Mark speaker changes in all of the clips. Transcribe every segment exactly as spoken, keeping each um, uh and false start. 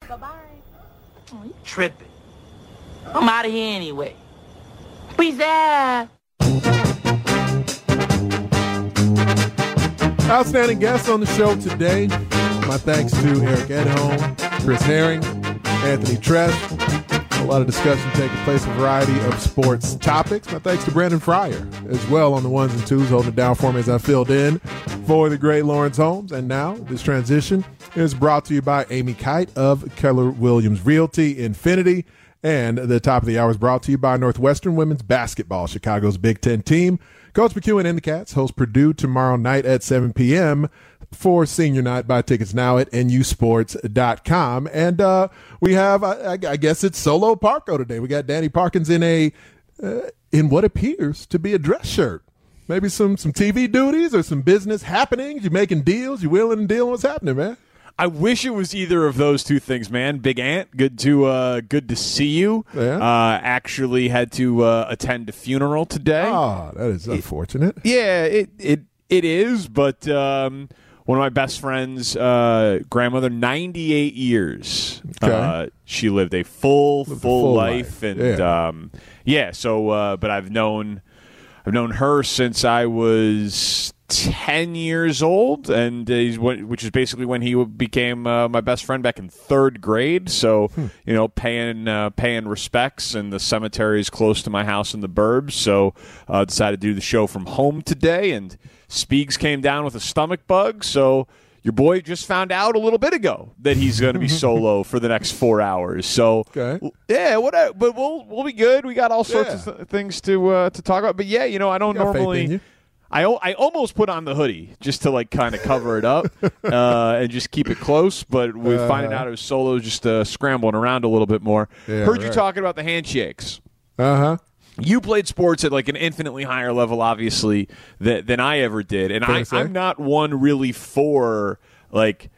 Speaker 1: Bye-bye. Oh, you tripping. I'm out of here anyway. Peace out.
Speaker 2: Outstanding guests on the show today. My thanks to Eric Edholm, Chris Herring, Anthony Tresh. A lot of discussion taking place, a variety of sports topics. My thanks to Brandon Fryer as well on the ones and twos, holding it down for me as I filled in for the great Lawrence Holmes. And now this transition is brought to you by Amy Kite of Keller Williams Realty Infinity. And the top of the hour is brought to you by Northwestern Women's Basketball, Chicago's Big Ten team. Coach McEwen and the Cats host Purdue tomorrow night at seven p.m. for senior night. Buy tickets now at N U sports dot com. And uh, we have, I, I guess it's Solo Parco today. We got Danny Parkins in a uh, in what appears to be a dress shirt. Maybe some some T V duties or some business happenings. You making deals? You willing and dealing? What's happening, man?
Speaker 3: I wish it was either of those two things, man. Big Ant, good to uh, good to see you.
Speaker 2: Yeah.
Speaker 3: Uh, actually had to uh, attend a funeral today.
Speaker 2: Oh, that is unfortunate.
Speaker 3: It, yeah, it it it is. But um, one of my best friends' uh, grandmother, ninety-eight years.
Speaker 2: Okay.
Speaker 3: Uh, she lived a full
Speaker 2: Lived a
Speaker 3: full,
Speaker 2: full
Speaker 3: life,
Speaker 2: life.
Speaker 3: and
Speaker 2: Yeah.
Speaker 3: Um, yeah. So, uh, but I've known I've known her since I was ten years old, and uh, he's, which is basically when he became uh, my best friend back in third grade. So, hmm. you know, paying uh, paying respects, and the cemetery is close to my house in the burbs. So, uh, decided to do the show from home today, and Speegs came down with a stomach bug. So, your boy just found out a little bit ago that he's going to be solo for the next four hours. So,
Speaker 2: okay.
Speaker 3: yeah, whatever. But we'll we'll be good. We got all sorts
Speaker 2: Yeah.
Speaker 3: of th- things to uh, to talk about. But yeah, you know, I don't
Speaker 2: Got faith in
Speaker 3: normally.
Speaker 2: you.
Speaker 3: I, I almost put on the hoodie just to like kind of cover it up uh, and just keep it close, but we're
Speaker 2: Uh,
Speaker 3: finding out it was solo, just uh, scrambling around a little bit more.
Speaker 2: Yeah,
Speaker 3: Heard you
Speaker 2: right.
Speaker 3: talking about the handshakes.
Speaker 2: Uh-huh.
Speaker 3: You played sports at like an infinitely higher level, obviously, that, than I ever did, and I, I'm not one really for like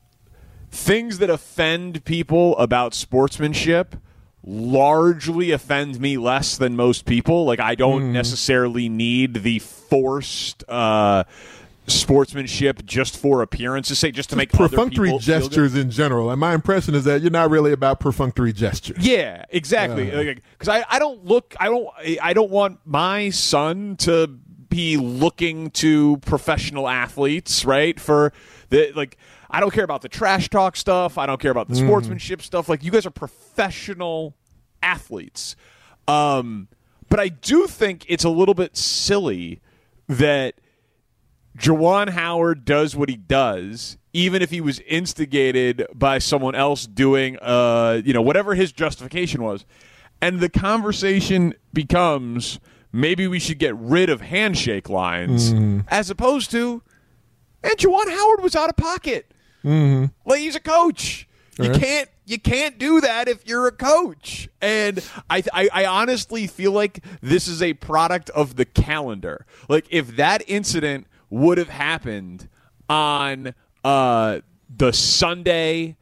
Speaker 3: things that offend people about sportsmanship. Largely offend me less than most people. Like, I don't mm. necessarily need the forced uh, sportsmanship just for appearance's sake, just to make
Speaker 2: perfunctory
Speaker 3: other people
Speaker 2: gestures in general. And my impression is that you're not really about perfunctory gestures.
Speaker 3: Yeah, exactly. Because uh. I, I don't look. I don't. I don't want my son to be looking to professional athletes, right? For the like. I don't care about the trash talk stuff. I don't care about the mm. sportsmanship stuff. Like, you guys are professional athletes. Um, but I do think it's a little bit silly that Juwan Howard does what he does, even if he was instigated by someone else doing, uh, you know, whatever his justification was. And the conversation becomes, maybe we should get rid of handshake lines, mm. as opposed to, and Juwan Howard was out of pocket.
Speaker 2: Mm-hmm.
Speaker 3: Like, he's a coach. You
Speaker 2: right.
Speaker 3: can't you can't do that if you're a coach. And I, I I honestly feel like this is a product of the calendar. Like, if that incident would have happened on uh, the Sunday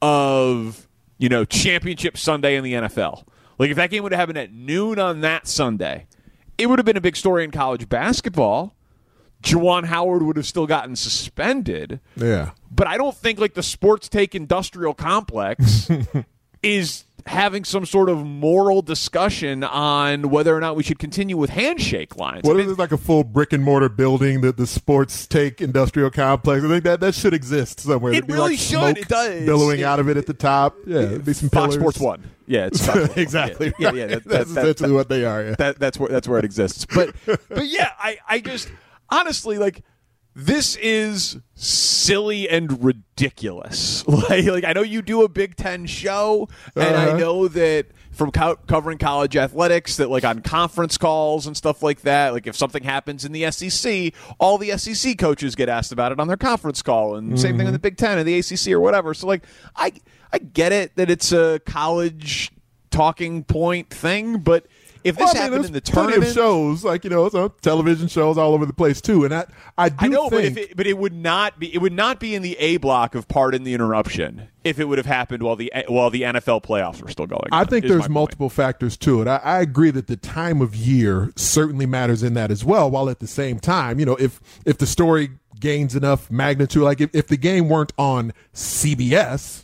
Speaker 3: of, you know, championship Sunday in the N F L, like if that game would have happened at noon on that Sunday, it would have been a big story in college basketball. Juwan Howard would have still gotten suspended.
Speaker 2: Yeah.
Speaker 3: But I don't think like the Sports Take industrial complex is having some sort of moral discussion on whether or not we should continue with handshake lines.
Speaker 2: What
Speaker 3: I
Speaker 2: is
Speaker 3: mean,
Speaker 2: it, like a full brick and mortar building, that the Sports Take industrial complex? I think that, that should exist somewhere.
Speaker 3: It
Speaker 2: There'd be
Speaker 3: really
Speaker 2: like
Speaker 3: should.
Speaker 2: smoke
Speaker 3: It does.
Speaker 2: billowing
Speaker 3: It,
Speaker 2: out of it at the top. Yeah, it'd be some
Speaker 3: Fox
Speaker 2: pillars.
Speaker 3: Sports One. Yeah, it's Fox Sports
Speaker 2: exactly.
Speaker 3: Yeah, yeah, yeah that,
Speaker 2: that's
Speaker 3: that,
Speaker 2: essentially
Speaker 3: that,
Speaker 2: what they are. Yeah.
Speaker 3: That, that's where that's where it exists. But but yeah, I, I just honestly like. This is silly and ridiculous. Like, like I know you do a Big Ten show, and
Speaker 2: uh-huh.
Speaker 3: I know that from co- covering college athletics that, like, on conference calls and stuff like that, like if something happens in the S E C, all the S E C coaches get asked about it on their conference call, and mm-hmm. same thing in the Big Ten and the A C C or whatever. So, like, I I get it that it's a college talking point thing, but if this
Speaker 2: well, I mean,
Speaker 3: happened in the
Speaker 2: plenty
Speaker 3: tournament,
Speaker 2: of shows, like, you know, some television shows all over the place too, and I, I do
Speaker 3: I know,
Speaker 2: think,
Speaker 3: but if it, but it would not be it would not be in the A block of pardon the interruption if it would have happened while the while the N F L playoffs were still going.
Speaker 2: I
Speaker 3: on,
Speaker 2: think there's multiple
Speaker 3: point.
Speaker 2: factors to it. I, I agree that the time of year certainly matters in that as well. While at the same time, you know, if if the story gains enough magnitude, like if, if the game weren't on C B S.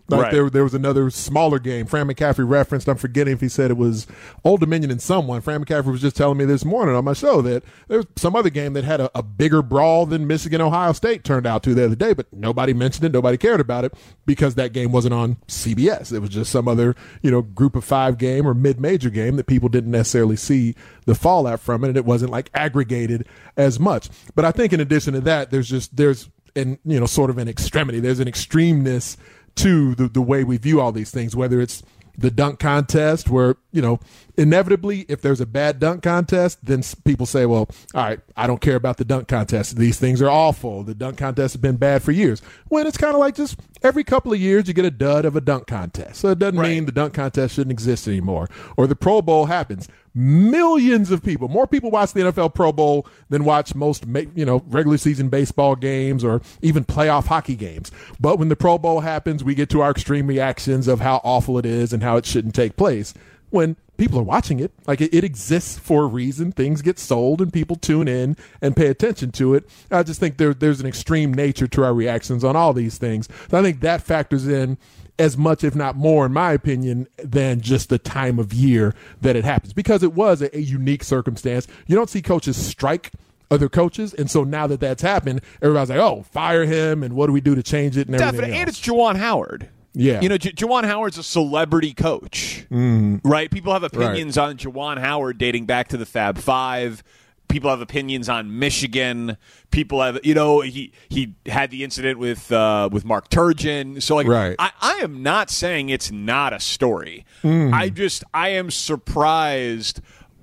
Speaker 2: Like
Speaker 3: right.
Speaker 2: there, there was another smaller game. Fran McCaffrey referenced. I'm forgetting if he said it was Old Dominion and someone. Fran McCaffrey was just telling me this morning on my show that there was some other game that had a, a bigger brawl than Michigan Ohio State turned out to the other day, but nobody mentioned it. Nobody cared about it because that game wasn't on C B S. It was just some other, you know, group of five game or mid-major game that people didn't necessarily see the fallout from it, and it wasn't like aggregated as much. But I think in addition to that, there's just there's an you know sort of an extremity. There's an extremeness to the, the way we view all these things, whether it's the dunk contest where, you know, inevitably if there's a bad dunk contest, then people say, well, all right, I don't care about the dunk contest. These things are awful. The dunk contest has been bad for years. When it's kind of like just every couple of years you get a dud of a dunk contest. So it doesn't
Speaker 3: right.
Speaker 2: mean the dunk contest shouldn't exist anymore. Or the Pro Bowl happens. Millions of people, more people watch the N F L Pro Bowl than watch most, you know, regular season baseball games or even playoff hockey games. But when the Pro Bowl happens, we get to our extreme reactions of how awful it is and how it shouldn't take place. When people are watching it, like it, it exists for a reason. Things get sold and people tune in and pay attention to it. I just think there, there's an extreme nature to our reactions on all these things. So I think that factors in as much, if not more, in my opinion, than just the time of year that it happens, because it was a, a unique circumstance. You don't see coaches strike other coaches, and so now that that's happened, everybody's like, oh, fire him, and what do we do to change it and everything
Speaker 3: Definitely.
Speaker 2: else.
Speaker 3: And it's Juwan Howard.
Speaker 2: Yeah.
Speaker 3: You know, J- Juwan Howard's a celebrity coach,
Speaker 2: mm.
Speaker 3: right? People have opinions right. on Juwan Howard dating back to the Fab Five. People have opinions on Michigan. People have, you know, he he had the incident with uh, with Mark Turgeon. So, like,
Speaker 2: right.
Speaker 3: I, I am not saying it's not a story.
Speaker 2: Mm.
Speaker 3: I just, I am surprised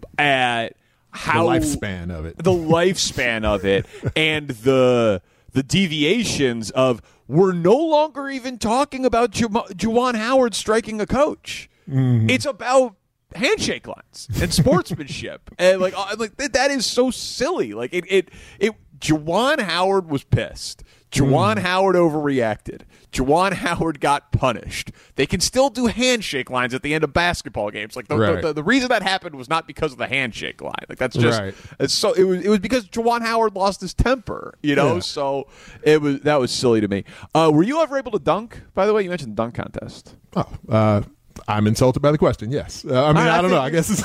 Speaker 3: at how
Speaker 2: the lifespan of it,
Speaker 3: the lifespan of it, and the the deviations of we're no longer even talking about Ju- Juwan Howard striking a coach.
Speaker 2: Mm.
Speaker 3: It's about handshake lines and sportsmanship, and like, like that is so silly. Like it, it, it. Juwan Howard was pissed. Juwan mm. Howard overreacted. Juwan Howard got punished. They can still do handshake lines at the end of basketball games. Like the,
Speaker 2: right.
Speaker 3: the, the, the reason that happened was not because of the handshake line. Like that's just
Speaker 2: right.
Speaker 3: it's so it was it was because Juwan Howard lost his temper. You know,
Speaker 2: yeah.
Speaker 3: so it was that was silly to me. Uh, were you ever able to dunk? By the way, you mentioned the dunk contest.
Speaker 2: Oh. Uh, I'm insulted by the question. Yes, uh, I mean I, I don't know. I guess it's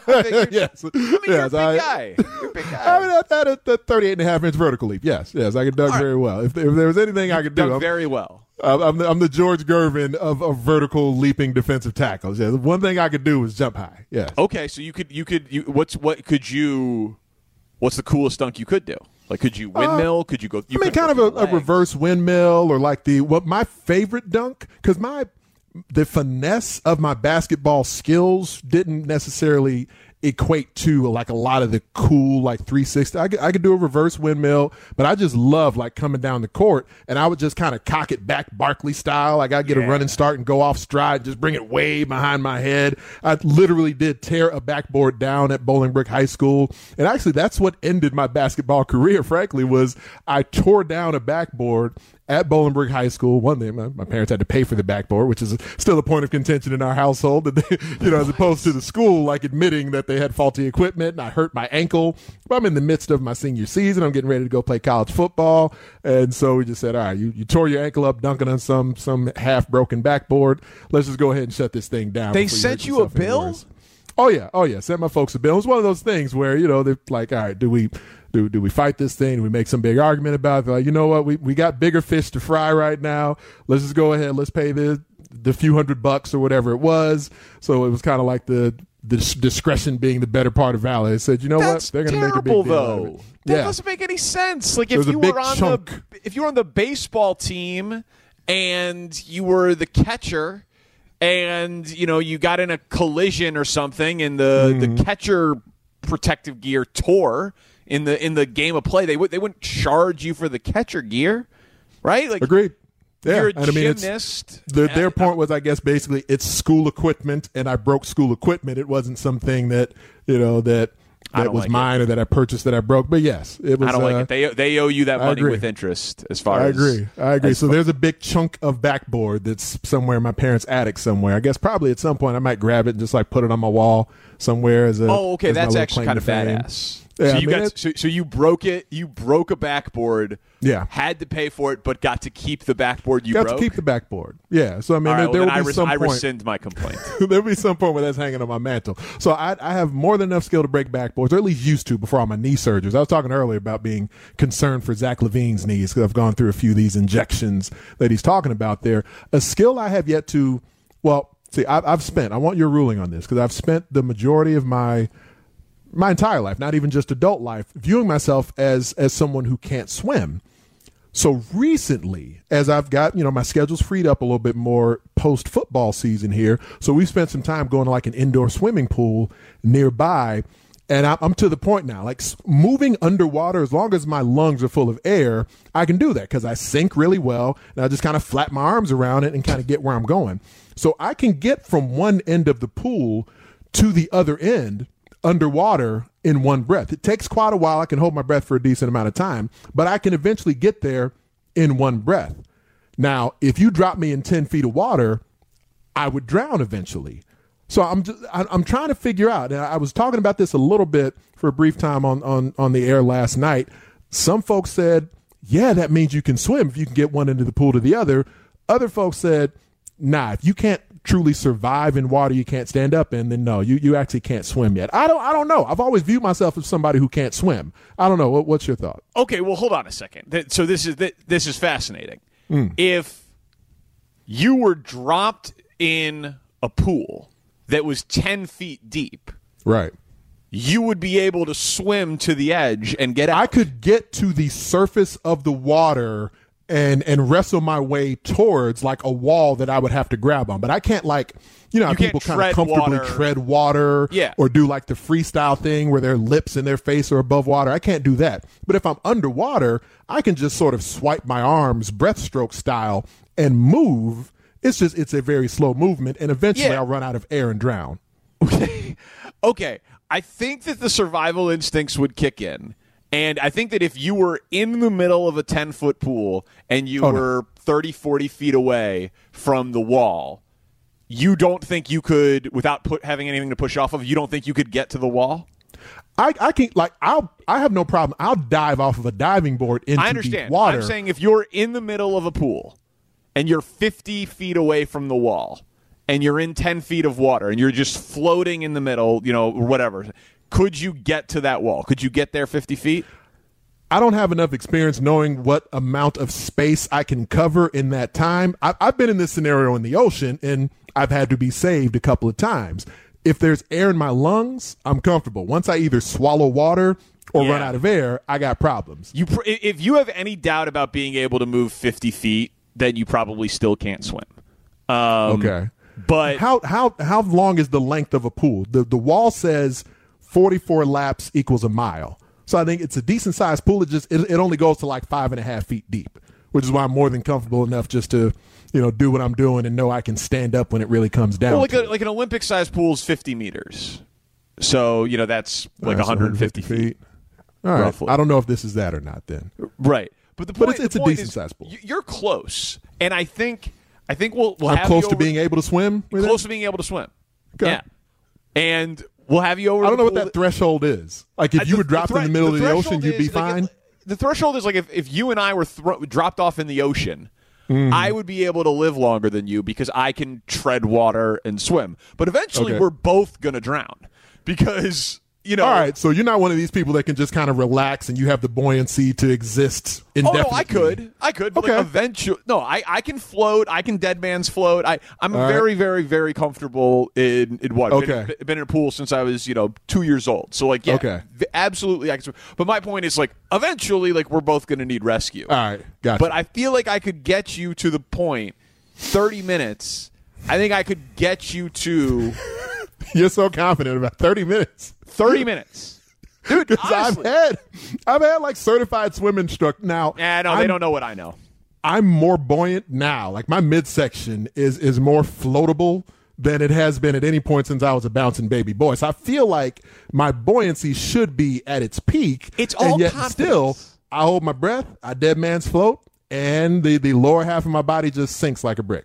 Speaker 2: yes.
Speaker 3: I mean,
Speaker 2: yes,
Speaker 3: you're a big
Speaker 2: I,
Speaker 3: guy. You're a big guy.
Speaker 2: I mean, at that, at that thirty-eight and a half inch vertical leap. Yes, yes, I could dunk right. very well. If, if there was anything
Speaker 3: you
Speaker 2: I could do,
Speaker 3: dunk
Speaker 2: I'm,
Speaker 3: very well.
Speaker 2: I'm the, I'm the George Gervin of, of vertical leaping defensive tackles. Yeah, one thing I could do was jump high. Yes.
Speaker 3: Okay, so you could you could you what's what could you what's the coolest dunk you could do? Like, could you windmill? Uh, could you go? You
Speaker 2: I mean, kind of a, a reverse windmill, or like the what my favorite dunk, because my the finesse of my basketball skills didn't necessarily equate to like a lot of the cool like three sixty. I could, I could do a reverse windmill, but I just love like coming down the court, and I would just kind of cock it back Barkley style. Like I'd get yeah. a running start and go off stride, just bring it way behind my head. I literally did tear a backboard down at Bolingbrook High School, and actually that's what ended my basketball career, frankly, was I tore down a backboard at Bolingbrook High School. One day, my, my parents had to pay for the backboard, which is still a point of contention in our household. That they, you know, as opposed to the school like admitting that they had faulty equipment, and I hurt my ankle. But I'm in the midst of my senior season. I'm getting ready to go play college football, and so we just said, "All right, you, you tore your ankle up dunking on some some half broken backboard. Let's just go ahead and shut this thing down."
Speaker 3: They sent you, you a bill?
Speaker 2: Oh yeah, oh yeah. Sent my folks a bill. It was one of those things where you know they're like, "All right, do we?" Do, do we fight this thing? Do we make some big argument about it? They're like, you know what? We we got bigger fish to fry right now. Let's just go ahead. Let's pay the the few hundred bucks or whatever it was. So it was kind of like the, the discretion being the better part of valor. They said, you know
Speaker 3: That's
Speaker 2: what? They're going to make a big deal
Speaker 3: though.
Speaker 2: out of it.
Speaker 3: That
Speaker 2: yeah.
Speaker 3: doesn't make any sense. Like
Speaker 2: There's
Speaker 3: if you
Speaker 2: a big
Speaker 3: were on
Speaker 2: chunk.
Speaker 3: the if you were on the baseball team and you were the catcher, and you know you got in a collision or something, and the mm. the catcher protective gear tore in the in the game of play, they would they wouldn't charge you for the catcher gear, right? Like
Speaker 2: agreed. Yeah,
Speaker 3: you're a
Speaker 2: and I mean,
Speaker 3: gymnast.
Speaker 2: The, their point was, I guess, basically it's school equipment, and I broke school equipment. It wasn't something that you know that that was
Speaker 3: like
Speaker 2: mine
Speaker 3: it.
Speaker 2: or that I purchased that I broke. But yes, it was.
Speaker 3: I don't
Speaker 2: uh,
Speaker 3: like it. They they owe you that
Speaker 2: I
Speaker 3: money
Speaker 2: agree.
Speaker 3: with interest. As far
Speaker 2: I
Speaker 3: as
Speaker 2: agree, I agree. So
Speaker 3: far-
Speaker 2: there's a big chunk of backboard that's somewhere in my parents' attic somewhere. I guess probably at some point I might grab it and just like put it on my wall somewhere as a.
Speaker 3: Oh, okay,
Speaker 2: as my
Speaker 3: that's
Speaker 2: little
Speaker 3: actually
Speaker 2: claim
Speaker 3: kind
Speaker 2: to
Speaker 3: of
Speaker 2: fame.
Speaker 3: badass.
Speaker 2: Yeah,
Speaker 3: so
Speaker 2: I
Speaker 3: you
Speaker 2: mean,
Speaker 3: got
Speaker 2: it-
Speaker 3: so, so you broke it. You broke a backboard.
Speaker 2: Yeah.
Speaker 3: Had to pay for it, but got to keep the backboard you
Speaker 2: got
Speaker 3: broke.
Speaker 2: to keep the backboard. Yeah. So I mean,
Speaker 3: All right,
Speaker 2: there,
Speaker 3: well,
Speaker 2: there
Speaker 3: then
Speaker 2: will
Speaker 3: I,
Speaker 2: be
Speaker 3: res-
Speaker 2: some
Speaker 3: I
Speaker 2: point.
Speaker 3: rescind my complaint.
Speaker 2: There'll be some point where that's hanging on my mantle. So I, I have more than enough skill to break backboards, or at least used to before all my knee surgeries. I was talking earlier about being concerned for Zach Levine's knees because I've gone through a few of these injections that he's talking about there. A skill I have yet to, well, see, I've, I've spent, I want your ruling on this because I've spent the majority of my my entire life, not even just adult life, viewing myself as as someone who can't swim. So recently, as I've got, you know, my schedule's freed up a little bit more post football season here. So we spent some time going to like an indoor swimming pool nearby. And I'm, I'm to the point now, like s- moving underwater, as long as my lungs are full of air, I can do that because I sink really well. And I just kind of flap my arms around it and kind of get where I'm going. So I can get from one end of the pool to the other end underwater in one breath. It takes quite a while. I can hold my breath for a decent amount of time, but I can eventually get there in one breath. Now, if you drop me in ten feet of water, I would drown eventually. So I'm just, I- I'm trying to figure out, and I was talking about this a little bit for a brief time on, on, on the air last night. Some folks said, yeah, that means you can swim if you can get one end of the pool to the other. Other folks said, nah, if you can't truly survive in water you can't stand up in, then no, you, you actually can't swim yet. I don't I don't know. I've always viewed myself as somebody who can't swim. I don't know. What, what's your thought?
Speaker 3: Okay, well, hold on a second. Th- So this is th- this is fascinating. If you were dropped in a pool that was ten feet deep,
Speaker 2: Right.
Speaker 3: you would be able to swim to the edge and get out.
Speaker 2: I could get to the surface of the water and and wrestle my way towards like a wall that I would have to grab on. But I can't like, you know, how
Speaker 3: You can't
Speaker 2: people kind
Speaker 3: tread
Speaker 2: of comfortably
Speaker 3: water.
Speaker 2: tread water
Speaker 3: Yeah.
Speaker 2: or do like the freestyle thing where their lips and their face are above water. I can't do that. But if I'm underwater, I can just sort of swipe my arms breaststroke style and move. It's just, it's a very slow movement. And eventually
Speaker 3: Yeah.
Speaker 2: I'll run out of air and drown.
Speaker 3: Okay. Okay. I think that the survival instincts would kick in. And I think that if you were in the middle of a ten-foot pool and you
Speaker 2: Oh, no.
Speaker 3: were thirty, forty feet away from the wall, you don't think you could, without put, having anything to push off of, you don't think you could get to the wall?
Speaker 2: I, I can like I'll I have no problem. I'll dive off of a diving board into
Speaker 3: I
Speaker 2: deep
Speaker 3: understand.
Speaker 2: water.
Speaker 3: I'm saying if you're in the middle of a pool and you're fifty feet away from the wall and you're in ten feet of water and you're just floating in the middle, you know, or whatever, could you get to that wall? Could you get there fifty feet?
Speaker 2: I don't have enough experience knowing what amount of space I can cover in that time. I, I've been in this scenario in the ocean, and I've had to be saved a couple of times. If there's air in my lungs, I'm comfortable. Once I either swallow water or
Speaker 3: Yeah.
Speaker 2: run out of air, I got problems.
Speaker 3: You, pr- if you have any doubt about being able to move fifty feet, then you probably still can't swim. Um,
Speaker 2: Okay.
Speaker 3: But
Speaker 2: How how how long is the length of a pool? The the wall says forty-four laps equals a mile. So I think it's a decent sized pool. It just it, it only goes to like five and a half feet deep, which is why I'm more than comfortable enough just to, you know, do what I'm doing and know I can stand up when it really comes down.
Speaker 3: well, like
Speaker 2: to
Speaker 3: a,
Speaker 2: it.
Speaker 3: like an Olympic sized pool is fifty meters. So, you know, that's like
Speaker 2: Uh, so
Speaker 3: one hundred fifty feet.
Speaker 2: All right.
Speaker 3: roughly.
Speaker 2: I don't know if this is that or not then.
Speaker 3: Right. But the
Speaker 2: But
Speaker 3: point,
Speaker 2: it's- it's
Speaker 3: the
Speaker 2: a
Speaker 3: point
Speaker 2: decent
Speaker 3: is
Speaker 2: sized pool.
Speaker 3: y- You're close. And I think I think we'll, we'll
Speaker 2: I'm
Speaker 3: have
Speaker 2: close
Speaker 3: you
Speaker 2: to
Speaker 3: over-
Speaker 2: being able to swim with
Speaker 3: close
Speaker 2: it?
Speaker 3: to being able to swim.
Speaker 2: Okay.
Speaker 3: Yeah. And we'll have you over
Speaker 2: I don't
Speaker 3: the
Speaker 2: know what
Speaker 3: pool
Speaker 2: that threshold is. Like if
Speaker 3: Uh,
Speaker 2: you
Speaker 3: the-
Speaker 2: were dropped
Speaker 3: thre-
Speaker 2: in the middle of the ocean,
Speaker 3: threshold
Speaker 2: you'd be
Speaker 3: is, like,
Speaker 2: fine.
Speaker 3: if- the threshold is like if, if you and I were thro- dropped off in the ocean,
Speaker 2: Mm-hmm.
Speaker 3: I would be able to live longer than you because I can tread water and swim. But eventually,
Speaker 2: Okay.
Speaker 3: we're both going to drown because, you know.
Speaker 2: All right, so you're not one of these people that can just kind of relax and you have the buoyancy to exist
Speaker 3: Oh,
Speaker 2: indefinitely.
Speaker 3: no, I could. I could. But
Speaker 2: Okay.
Speaker 3: like eventually. No, I, I can float. I can dead man's float. I, I'm
Speaker 2: All right.
Speaker 3: very, very, very comfortable in, in water.
Speaker 2: Okay.
Speaker 3: Been, been in a pool since I was, you know, two years old. So, like, yeah.
Speaker 2: Okay.
Speaker 3: v- Absolutely. I can swim. But my point is, like, eventually, like, we're both going to need rescue.
Speaker 2: All right, gotcha.
Speaker 3: But I feel like I could get you to the point, thirty minutes. I think I could get you to
Speaker 2: You're so confident about thirty minutes.
Speaker 3: thirty minutes. Dude,
Speaker 2: Because I've
Speaker 3: honestly.
Speaker 2: had, I've had like certified swim instructor. Now,
Speaker 3: Yeah, no, they
Speaker 2: I'm-
Speaker 3: don't know what I know.
Speaker 2: I'm more buoyant now. Like my midsection is is more floatable than it has been at any point since I was a bouncing baby boy. So I feel like my buoyancy should be at its peak.
Speaker 3: It's all
Speaker 2: and yet
Speaker 3: confidence.
Speaker 2: still, I hold my breath, I dead man's float, and the, the lower half of my body just sinks like a brick.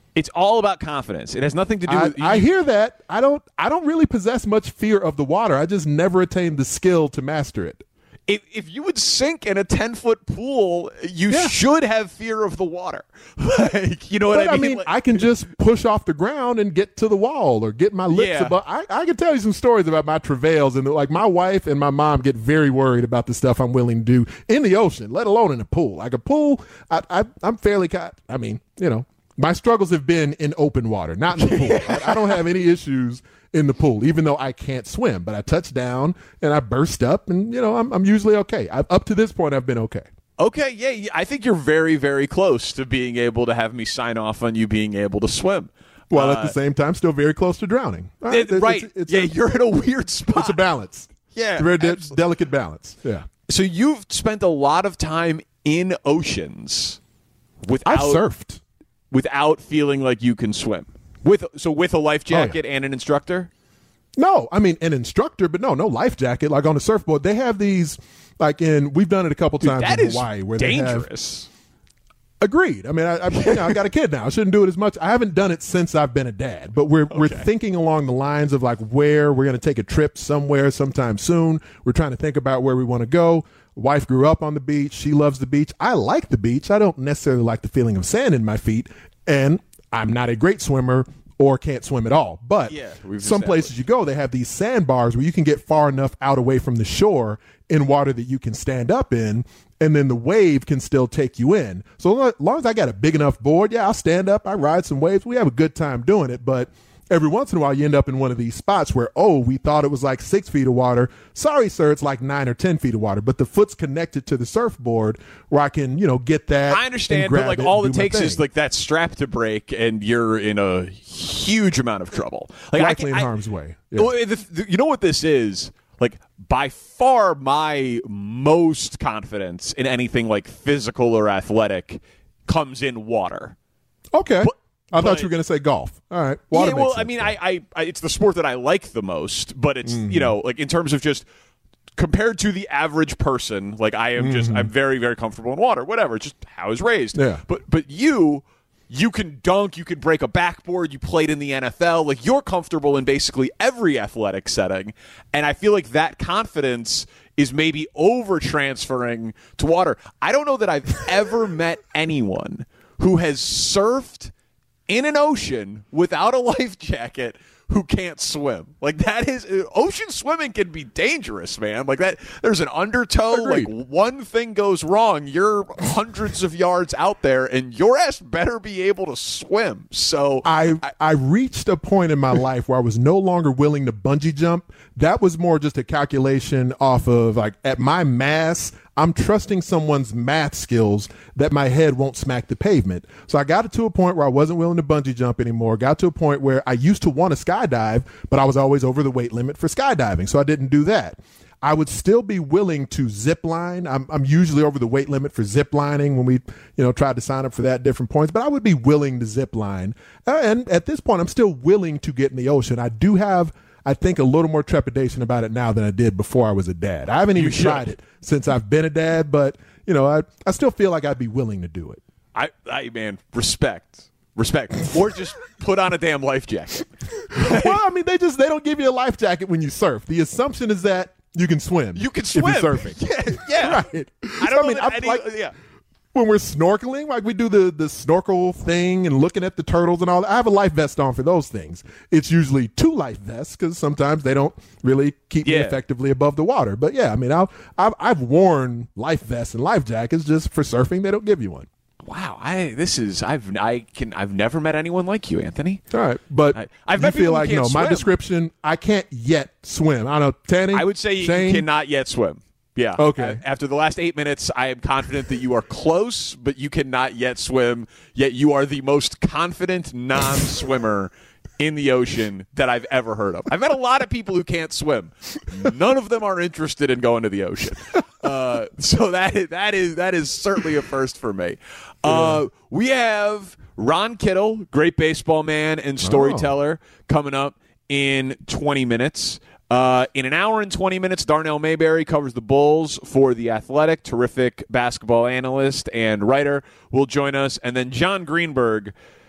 Speaker 3: It's all about confidence. It has nothing to do
Speaker 2: I,
Speaker 3: with.
Speaker 2: I hear that. I don't. I don't really possess much fear of the water. I just never attained the skill to master it.
Speaker 3: If, if you would sink in a ten-foot pool, you
Speaker 2: Yeah.
Speaker 3: should have fear of the water. Like, you know what
Speaker 2: But
Speaker 3: I
Speaker 2: I
Speaker 3: mean?
Speaker 2: mean,
Speaker 3: Like-
Speaker 2: I can just push off the ground and get to the wall or get my lips
Speaker 3: Yeah.
Speaker 2: above. I, I can tell you some stories about my travails, and like my wife and my mom get very worried about the stuff I'm willing to do in the ocean, let alone in a pool. Like a pool, I, I, I'm fairly. ca- I mean, you know, my struggles have been in open water, not in the pool. I, I don't have any issues in the pool, even though I can't swim. But I touch down and I burst up, and you know, I'm, I'm usually okay. I, up to this point, I've been okay.
Speaker 3: Okay, yeah, yeah, I think you're very, very close to being able to have me sign off on you being able to swim.
Speaker 2: While
Speaker 3: Uh,
Speaker 2: at the same time, still very close to drowning. All
Speaker 3: it-
Speaker 2: it's-
Speaker 3: right.
Speaker 2: It's, it's
Speaker 3: yeah,
Speaker 2: a,
Speaker 3: you're in a weird spot.
Speaker 2: it's a balance.
Speaker 3: Yeah,
Speaker 2: It's a very de-
Speaker 3: absolutely.
Speaker 2: delicate balance. Yeah.
Speaker 3: So you've spent a lot of time in oceans without
Speaker 2: I've surfed.
Speaker 3: without feeling like you can swim. With so with a life
Speaker 2: Oh, yeah.
Speaker 3: jacket and an instructor?
Speaker 2: No, I mean an instructor, but no, no life jacket. Like on a surfboard, they have these. Like in, we've done it a couple times
Speaker 3: That
Speaker 2: in
Speaker 3: is
Speaker 2: Hawaii where they have.
Speaker 3: dangerous.
Speaker 2: Agreed. I mean, I, I, you know, I got a kid now. I shouldn't do it as much. I haven't done it since I've been a dad, but we're we're thinking along the lines of like where we're going to take a trip somewhere sometime soon. We're trying to think about where we want to go. Wife grew up on the beach. She loves the beach. I like the beach. I don't necessarily like the feeling of sand in my feet, and I'm not a great swimmer or can't swim at all. But
Speaker 3: Yeah, we've
Speaker 2: some places you go, they have these sandbars where you can get far enough out away from the shore in water that you can stand up in, and then the wave can still take you in. So as long as I got a big enough board, yeah, I'll stand up, I ride some waves. We have a good time doing it, but every once in a while you end up in one of these spots where, oh, we thought it was like six feet of water. Sorry, sir, it's like nine or ten feet of water, but the foot's connected to the surfboard where I can, you know, get that.
Speaker 3: I understand,
Speaker 2: and
Speaker 3: but
Speaker 2: grab
Speaker 3: like
Speaker 2: it
Speaker 3: all
Speaker 2: and
Speaker 3: it
Speaker 2: do my
Speaker 3: takes is
Speaker 2: thing.
Speaker 3: like that strap to break, and you're in a huge amount of trouble. Like I
Speaker 2: likely
Speaker 3: can,
Speaker 2: in
Speaker 3: I-
Speaker 2: harm's way. Yeah.
Speaker 3: Well, the, the, you know what this is? Like by far my most confidence in anything like physical or athletic comes in water.
Speaker 2: Okay.
Speaker 3: But-
Speaker 2: I
Speaker 3: but-
Speaker 2: thought you were going to say golf. All right. Water
Speaker 3: yeah, well,
Speaker 2: makes
Speaker 3: I
Speaker 2: sense
Speaker 3: mean,
Speaker 2: then.
Speaker 3: I, I, I, it's the sport that I like the most, but it's
Speaker 2: Mm-hmm.
Speaker 3: you know, like in terms of just compared to the average person, like I am just, I'm very, very comfortable in water. Whatever, it's just how I was raised.
Speaker 2: Mm-hmm. Yeah.
Speaker 3: But, but you, you can dunk, you can break a backboard. You played in the N F L. Like you're comfortable in basically every athletic setting, and I feel like that confidence is maybe over transferring to water. I don't know that I've ever met anyone who has surfed in an ocean without a life jacket who can't swim. Like that is ocean swimming can be dangerous, man. Like that there's an undertow,
Speaker 2: Agreed.
Speaker 3: like one thing goes wrong, you're hundreds of yards out there and your ass better be able to swim. So
Speaker 2: I, I reached a point in my life where I was no longer willing to bungee jump. That was more just a calculation off of like at my mass, I'm trusting someone's math skills that my head won't smack the pavement. So I got it to a point where I wasn't willing to bungee jump anymore. Got to a point where I used to want to skydive, but I was always over the weight limit for skydiving. So I didn't do that. I would still be willing to zip line. I'm, I'm usually over the weight limit for zip lining when we, you know, tried to sign up for that at different points, but I would be willing to zip line. Uh, and at this point, I'm still willing to get in the ocean. I do have, I think, a little more trepidation about it now than I did before I was a dad. I haven't even
Speaker 3: should.
Speaker 2: tried it since I've been a dad, but, you know, I, I still feel like I'd be willing to do it.
Speaker 3: I, I man, respect. Respect. Or just put on a damn life jacket.
Speaker 2: Well, I mean, they just, they don't give you a life jacket when you surf. The assumption is that you can swim.
Speaker 3: You can swim.
Speaker 2: if you're surfing.
Speaker 3: Yeah, yeah.
Speaker 2: Right.
Speaker 3: I don't
Speaker 2: I
Speaker 3: know
Speaker 2: mean,
Speaker 3: that
Speaker 2: I-
Speaker 3: any,
Speaker 2: like-
Speaker 3: yeah.
Speaker 2: when we're snorkeling, like we do the, the snorkel thing and looking at the turtles and all that, I have a life vest on for those things. It's usually two life vests because sometimes they don't really keep me
Speaker 3: Yeah.
Speaker 2: effectively above the water. But yeah, I mean, I'll, I've, I've worn life vests and life jackets just for surfing. They don't give you one.
Speaker 3: Wow, I this is I've I can I've never met anyone like you, Anthony.
Speaker 2: All right. But
Speaker 3: I- I've
Speaker 2: you
Speaker 3: met
Speaker 2: feel
Speaker 3: people who
Speaker 2: like,
Speaker 3: can't
Speaker 2: no, my
Speaker 3: swim.
Speaker 2: description, I can't yet swim. I don't know, Tanny?
Speaker 3: I would say you
Speaker 2: Shane?
Speaker 3: cannot yet swim. Yeah.
Speaker 2: Okay.
Speaker 3: A- After the last eight minutes, I am confident that you are close, but you cannot yet swim. Yet you are the most confident non-swimmer in the ocean that I've ever heard of. I've met a lot of people who can't swim. None of them are interested in going to the ocean. Uh, so that is, that is that is certainly a first for me. Uh, we have Ron Kittle, great baseball man and storyteller, coming up in twenty minutes. Uh, in an hour and twenty minutes, Darnell Mayberry covers the Bulls for The Athletic. Terrific basketball analyst and writer will join us. And then John Greenberg,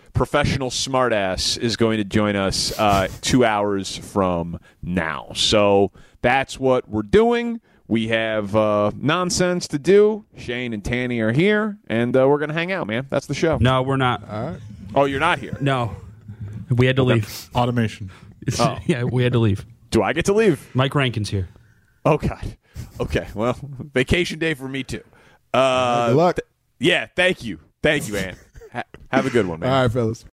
Speaker 3: professional smartass is going to join us uh, two hours from now. So that's what we're doing. We have uh, nonsense to do. Shane and Tanny are here, and uh, we're going to hang out, man. That's the show.
Speaker 4: No, we're not.
Speaker 2: All right.
Speaker 3: Oh, you're not here?
Speaker 4: No. We had to
Speaker 3: Okay.
Speaker 4: leave.
Speaker 5: Automation.
Speaker 3: Oh.
Speaker 4: Yeah, we had to leave.
Speaker 3: Do I get to leave?
Speaker 4: Mike Rankin's here.
Speaker 3: Oh, God. Okay, well, vacation day for me, too. Uh,
Speaker 2: Good luck.
Speaker 3: th- yeah, thank you. Thank you, Ann. Ha- have a good one, man.
Speaker 2: All right, fellas.